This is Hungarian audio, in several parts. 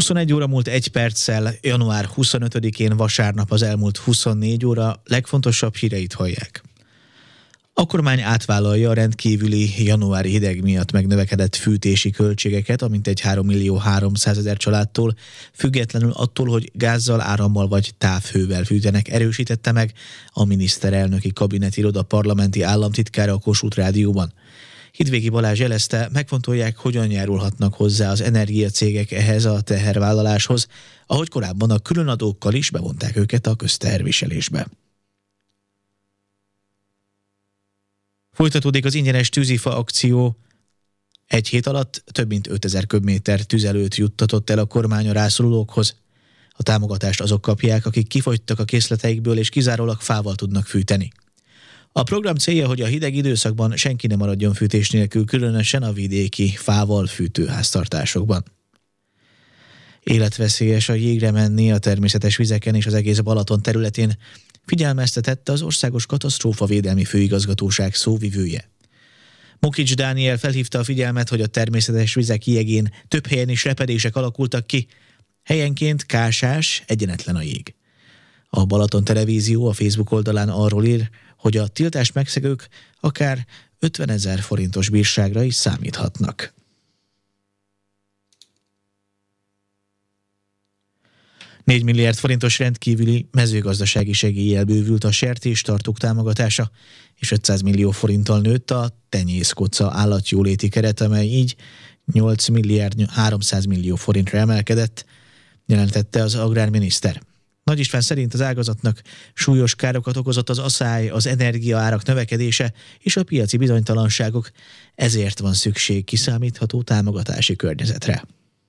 21 óra múlt 1 perccel, január 25-én vasárnap az elmúlt 24 óra legfontosabb híreit hallják. A kormány átvállalja a rendkívüli januári hideg miatt megnövekedett fűtési költségeket, amint egy 3.300.000 családtól, függetlenül attól, hogy gázzal, árammal vagy távhővel fűtenek, erősítette meg a miniszterelnöki kabinetiroda parlamenti államtitkára a Kossuth Rádióban. Hidvégi Balázs jelezte, megfontolják, hogyan járulhatnak hozzá az energiacégek ehhez a tehervállaláshoz, ahogy korábban a különadókkal is bevonták őket a közteherviselésbe. Folytatódik az ingyenes tűzifa akció. Egy hét alatt több mint 5000 köbméter tüzelőt juttatott el a kormány a rászorulókhoz. A támogatást azok kapják, akik kifogytak a készleteikből és kizárólag fával tudnak fűteni. A program célja, hogy a hideg időszakban senki ne maradjon fűtés nélkül, különösen a vidéki fával fűtő háztartásokban. Életveszélyes a jégre menni a természetes vizeken és az egész Balaton területén, figyelmeztetette az Országos Katasztrófavédelmi Főigazgatóság szóvivője. Mokics Dániel felhívta a figyelmet, hogy a természetes vizek jégén több helyen is repedések alakultak ki, helyenként kásás, egyenetlen a jég. A Balaton Televízió a Facebook oldalán arról ír, hogy a tiltás megszegők akár 50 000 forintos bírságra is számíthatnak. $4 milliárd forintos rendkívüli mezőgazdasági segéllyel bővült a sertéstartók támogatása, és 500 millió forinttal nőtt a tenyészkoca állatjóléti keret, amely így 8 milliárd 300 millió forintra emelkedett, jelentette az agrárminiszter. Nagy István szerint az ágazatnak súlyos károkat okozott az aszály, az energiaárak növekedése és a piaci bizonytalanságok, ezért van szükség kiszámítható támogatási környezetre.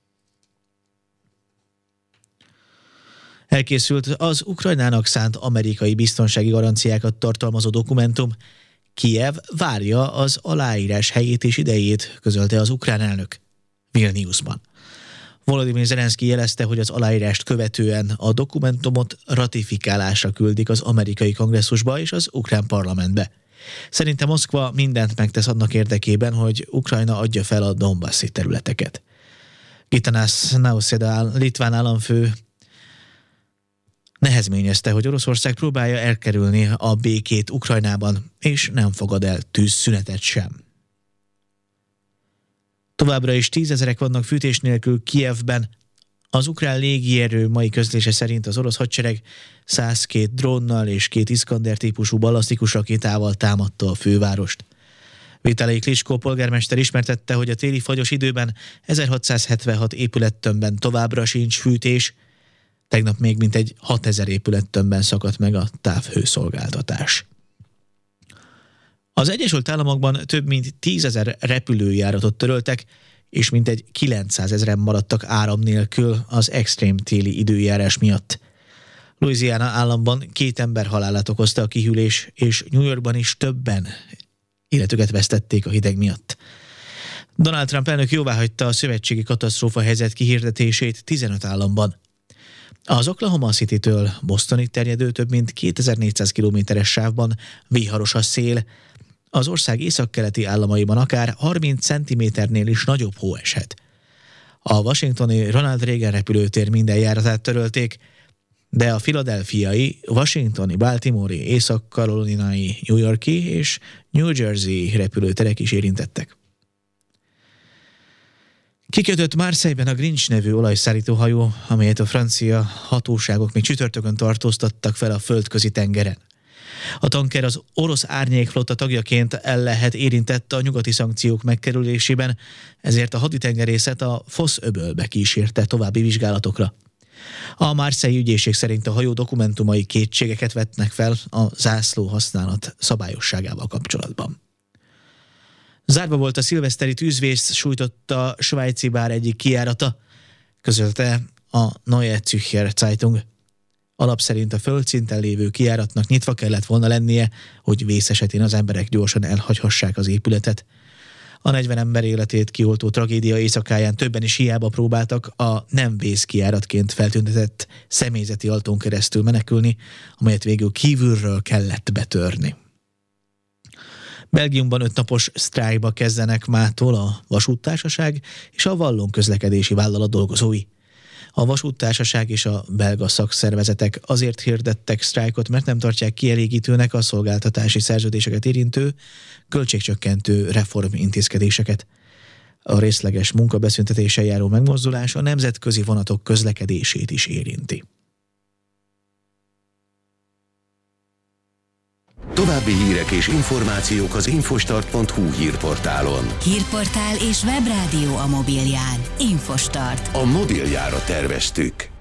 Elkészült az Ukrajnának szánt amerikai biztonsági garanciákat tartalmazó dokumentum. Kijev várja az aláírás helyét és idejét, közölte az ukrán elnök Vilniusban. Volodymyr Zelenszky jelezte, hogy az aláírást követően a dokumentumot ratifikálásra küldik az amerikai kongresszusba és az ukrán parlamentbe. Szerinte Moszkva mindent megtesz annak érdekében, hogy Ukrajna adja fel a Donbasszi területeket. Gitanas Nausėda litván államfő nehezményezte, hogy Oroszország próbálja elkerülni a békét Ukrajnában, és nem fogad el tűzszünetet sem. Továbbra is 10 000-ek vannak fűtés nélkül Kijevben. Az ukrán légierő mai közlése szerint az orosz hadsereg 102 drónnal és 2 Iskander típusú ballasztikus rakétával támadta a fővárost. Vitali Klitschko polgármester ismertette, hogy a téli fagyos időben 1676 épülettömbben továbbra sincs fűtés. Tegnap még mintegy 6000 épülettömbben szakadt meg a távhőszolgáltatás. Az Egyesült Államokban több mint 10 000 repülőjáratot töröltek, és mintegy 900 000-en maradtak áram nélkül az extrém téli időjárás miatt. Louisiana államban 2 ember halálát okozta a kihűlés, és New Yorkban is többen életüket vesztették a hideg miatt. Donald Trump elnök jóváhagyta a szövetségi katasztrófahelyzet kihirdetését 15 államban. Az Oklahoma City-től Bostonig terjedő több mint 2400 kilométeres sávban viharos a szél, az ország északkeleti államaiban akár 30 cm-nél is nagyobb hó eshet. A washingtoni Ronald Reagan repülőtér minden járatát törölték, de a philadelphiai, washingtoni, baltimore-i, észak-karolinai, New York-i és New Jersey repülőterek is érintettek. Kikötött Marseille-ben a Grinch nevű olajszállítóhajó, amelyet a francia hatóságok még csütörtökön tartóztattak fel a földközi tengeren. A tanker az orosz árnyékflotta tagjaként el lehet érintett a nyugati szankciók megkerülésében, ezért a haditengerészet a Fosz-öbölbe kísérte további vizsgálatokra. A Marseille ügyészség szerint a hajó dokumentumai kétségeket vetnek fel a zászló használat szabályosságával kapcsolatban. Zárva volt a szilveszteri tűzvész, sújtotta a svájci bár egyik kijárata, közölte a Neue Zürcher Zeitung. Alap szerint a földszinten lévő kijáratnak nyitva kellett volna lennie, hogy vész esetén az emberek gyorsan elhagyhassák az épületet. A 40 ember életét kioltó tragédia éjszakáján többen is hiába próbáltak a nem vészkijáratként feltüntetett személyzeti ajtón keresztül menekülni, amelyet végül kívülről kellett betörni. Belgiumban 5 napos sztrájkba kezdenek mától a vasúttársaság és a vallon közlekedési vállalat dolgozói. A vasúttársaság és a belga szakszervezetek azért hirdettek sztrájkot, mert nem tartják kielégítőnek a szolgáltatási szerződéseket érintő, költségcsökkentő reformintézkedéseket. A részleges munkabeszüntetéssel járó megmozdulás a nemzetközi vonatok közlekedését is érinti. További hírek és információk az infostart.hu hírportálon. Hírportál és webrádió a mobilján. Infostart. A mobiljára terveztük.